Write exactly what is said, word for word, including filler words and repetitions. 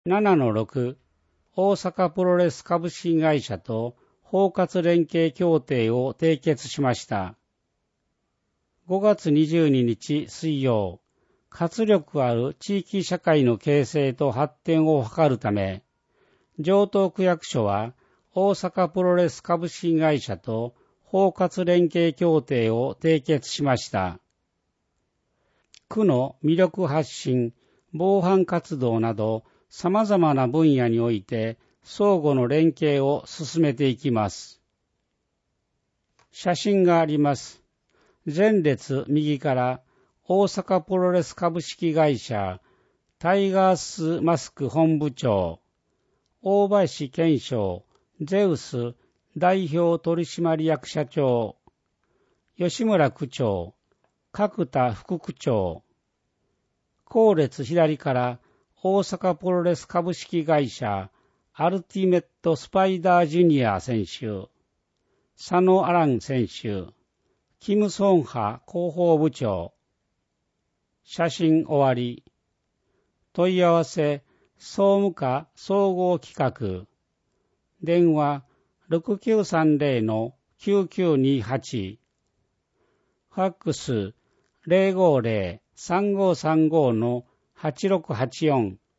ななのろく、大阪プロレス株式会社と包括連携協定を締結しました。ごがつにじゅうににち水曜、活力ある地域社会の形成と発展を図るため、城東区役所は大阪プロレス株式会社と包括連携協定を締結しました。区の魅力発信、防犯活動など様々な分野において相互の連携を進めていきます。写真があります。前列右から大阪プロレス株式会社タイガースマスク本部長、大林健章ゼウス代表取締役社長、吉村区長、角田副区長、後列左から大阪プロレス株式会社アルティメットスパイダージュニア選手、佐野アラン選手、キムソンハ広報部長。写真終わり。問い合わせ総務課総合企画。電話 ろくきゅうさんゼロのきゅうきゅうにはち。ファックス ゼロごゼロ さんごさんごのはちろくはちよん。